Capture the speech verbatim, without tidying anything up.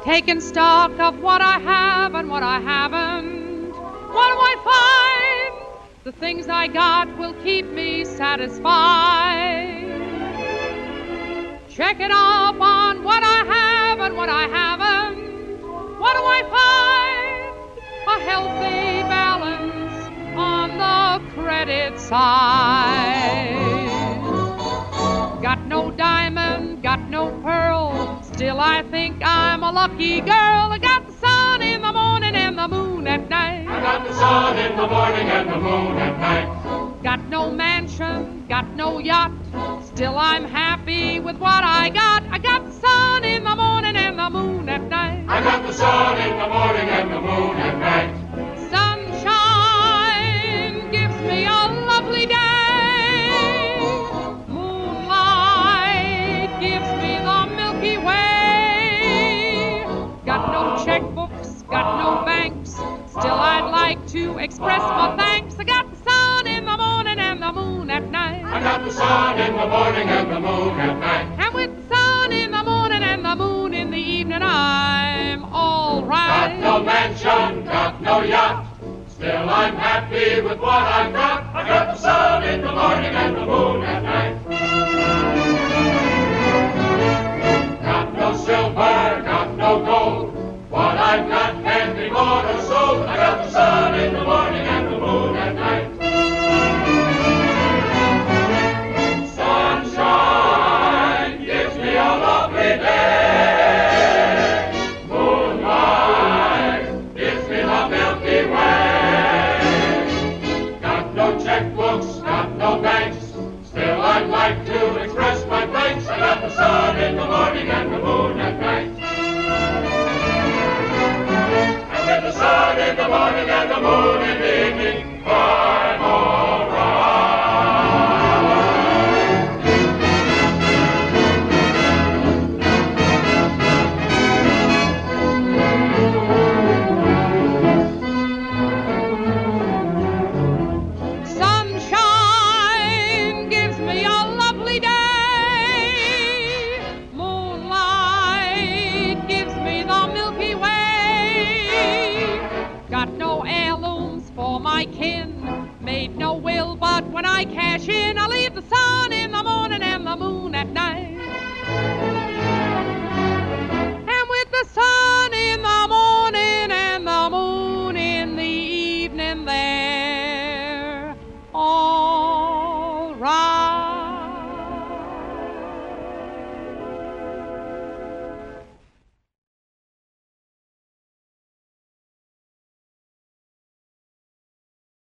taking stock of what I have and what I haven't. What do I find? The things I got will keep me satisfied. Check it up on what I have and what I haven't. What do I find? A healthy balance on the credit side. Got no diamond, got no pearl, still I think I'm a lucky girl. I got the sun in the morning and the moon at night. I got the sun in the morning and the moon at night. Got no mansion, got no yacht, still I'm happy with what I got. I got the sun in the morning and the moon at night. I got the sun in the morning and the moon at night. Sunshine gives me a lovely day. Moonlight gives me the Milky Way. Got no checkbooks, got no banks, still I'd like to express my thanks. I got the sun in the morning and the moon at night. I got the sun in the morning and the moon at night. And with the sun in the morning and the moon in the evening, I'm all right. Got no mansion, got no yacht, still I'm happy with what I've got. I got the sun in the morning and the moon at night. Got no silver, got no gold, what I've got can't be bought or sold. I got the sun in the morning and the moon at night. Sunshine gives me a lovely day. Moonlight gives me the Milky Way. Got no checkbooks, got no banks, still I'd like to express my thanks. I got the sun in the morning and the moon at night. And with the sun in the morning and the moon in the evening, I'm all right. Sunshine gives me a lovely day. Moonlight gives me the Milky Way. Got no heirlooms for my kin, made no will, but when I cash in, I'll